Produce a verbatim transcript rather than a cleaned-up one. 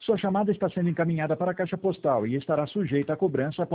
Sua chamada está sendo encaminhada para a caixa postal e estará sujeita a cobrança